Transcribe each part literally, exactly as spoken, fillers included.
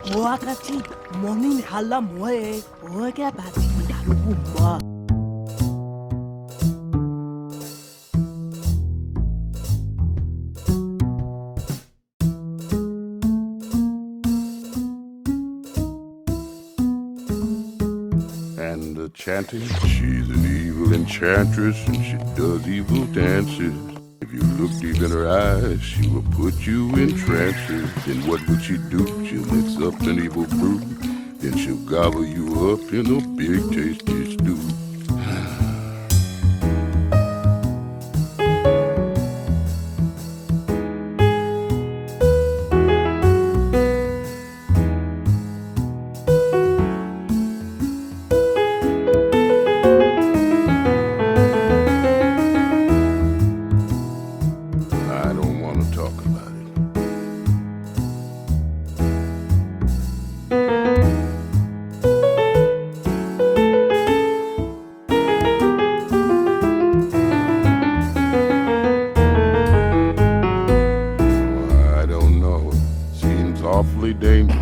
Wakati morning hala moe, oga bati darubumba. And the chanting, she's an evil enchantress and she does evil dances. If you look deep in her eyes, she will put you in trances. Then what will she do? She'll mix up an evil brew. Then she'll gobble you up in a big tasty stew. I don't want to talk about it. I don't know. Seems awfully dangerous.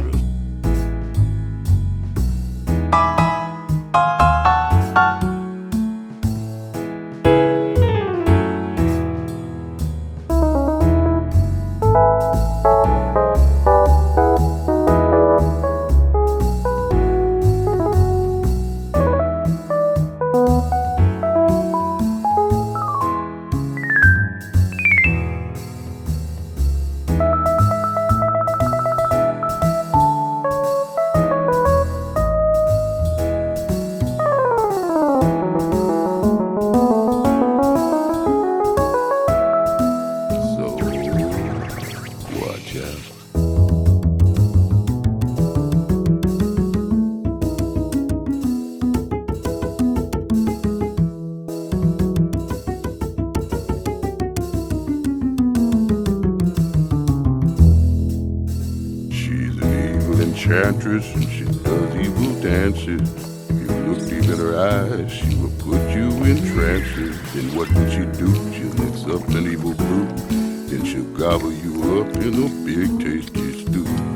So, watch out. She's an evil enchantress and she does evil dances. If you look deep in her eyes, she will put you in trances. Then what will she do? She'll mix up an evil brew. Then she'll gobble you up in a big tasty stew.